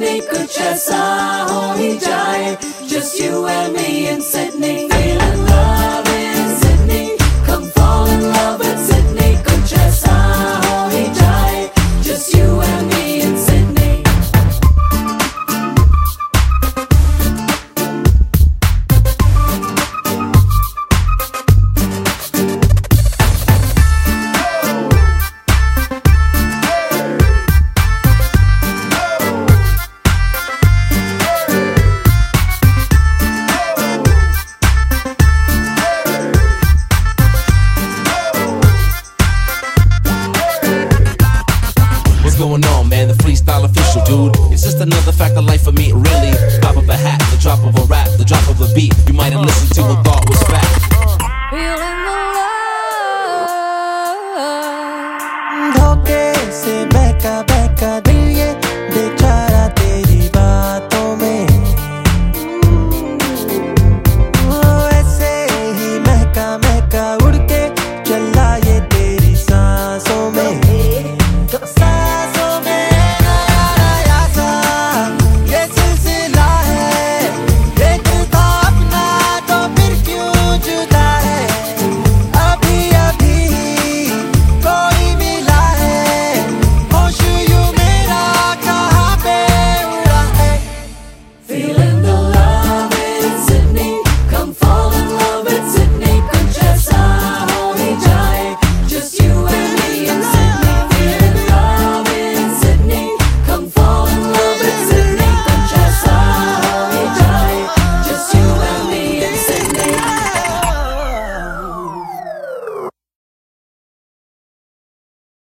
Sydney, कुछ ऐसा हो ही जाए. Just you and me in Sydney. Feeling love in Sydney. Come fall in love in Sydney. कुछ ऐसा हो ही जाए. Just you and me in Sydney. Going on, man, the freestyle official, dude. It's just another fact of life for me, it really